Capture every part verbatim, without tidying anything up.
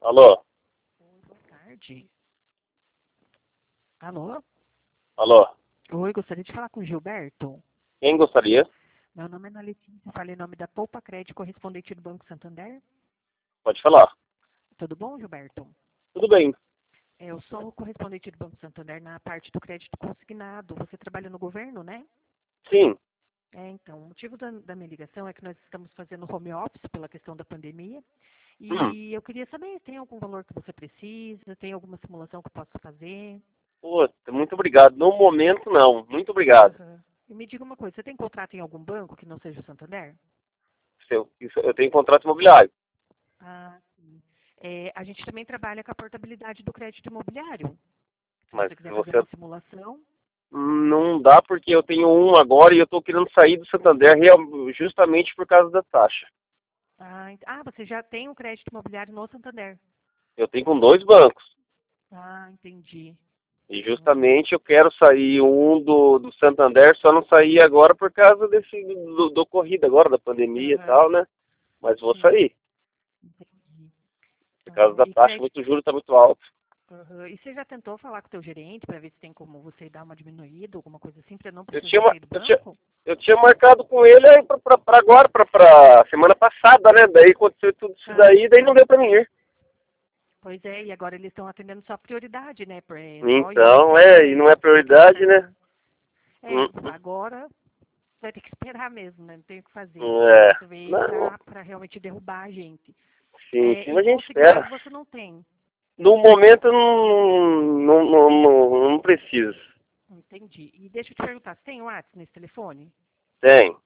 Alô? Oi, boa tarde. Alô? Alô? Oi, gostaria de falar com o Gilberto. Quem gostaria? Meu nome é Ana Letícia, falei em nome da Poupa Crédito, correspondente do Banco Santander. Pode falar. Tudo bom, Gilberto? Tudo bem. É, Eu sou correspondente do Banco Santander na parte do crédito consignado. Você trabalha no governo, né? Sim. É, então, o motivo da, da minha ligação é que nós estamos fazendo home office pela questão da pandemia. Hum. E eu queria saber, tem algum valor que você precisa? Tem alguma simulação que eu possa fazer? Puta, muito obrigado. No momento, não. Muito obrigado. Aham. E me diga uma coisa, você tem contrato em algum banco que não seja o Santander? Eu, isso- eu tenho contrato imobiliário. Ah, sim. É, a gente também trabalha com a portabilidade do crédito imobiliário. Se Mas você se quiser fazer você... uma simulação. Não dá porque eu tenho um agora e eu estou querendo sair do Santander real- justamente por causa da taxa. Ah, ent- ah, você já tem um crédito imobiliário no Santander. Eu tenho com dois bancos. Ah, entendi. E justamente eu quero sair um do, do Santander, só não sair agora por causa desse do, do ocorrido agora, da pandemia e Aham, tal, né? Mas vou sim, sair. entendi. Por causa Aham. da E, taxa, crédito, muito juro está muito alto. aham. E você já tentou falar com o teu gerente para ver se tem como você dar uma diminuída, alguma coisa assim, para não Eu tinha, precisar ma- sair do eu tinha, banco? eu tinha marcado com ele aí pra, pra, pra agora, pra, pra semana passada, né? Daí aconteceu tudo isso Ah, daí, daí não deu pra mim ir. pois é, e agora eles estão atendendo só prioridade, né? pra- É só Então, é, e não é I N S S, tem aquele prioridade, né? certo. É, Hum, hum, agora vai ter que esperar mesmo, né? Não tem o que fazer. O É, negócio veio não, para realmente derrubar a gente. sim, É, sim, e mas a gente espera. consignado você não tem. No momento eu não, não, não, não, não preciso. Entendi. E deixa eu te perguntar, você tem o WhatsApp nesse telefone? Tem.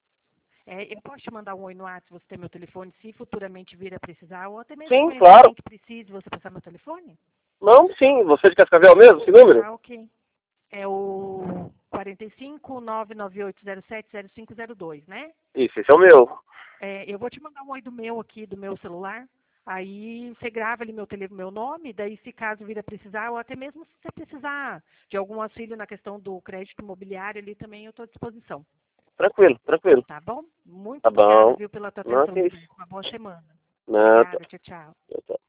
É, eu posso te mandar um oi no WhatsApp, você tem meu telefone, se futuramente vir a precisar, ou até mesmo Sim, conhecer claro. alguém que precise, você passar meu telefone? Não, sim, você de Cascavel mesmo, esse número? Ah, ok. É o quarenta e cinco, nove nove oito zero sete, zero cinco zero dois, né? Isso, esse é o meu. É, eu vou te mandar um oi do meu aqui, do meu celular. Aí você grava ali meu, tele, meu nome, daí se caso vir a precisar, ou até mesmo se você precisar de algum auxílio na questão do crédito imobiliário, ali também eu estou à disposição. Tranquilo, tranquilo. Tá bom? Muito Tá obrigada, bom. viu, pela tua Não, atenção, que isso. Gilberto. Uma boa semana. Não, tá. Obrigada, tchau, tchau. Tá.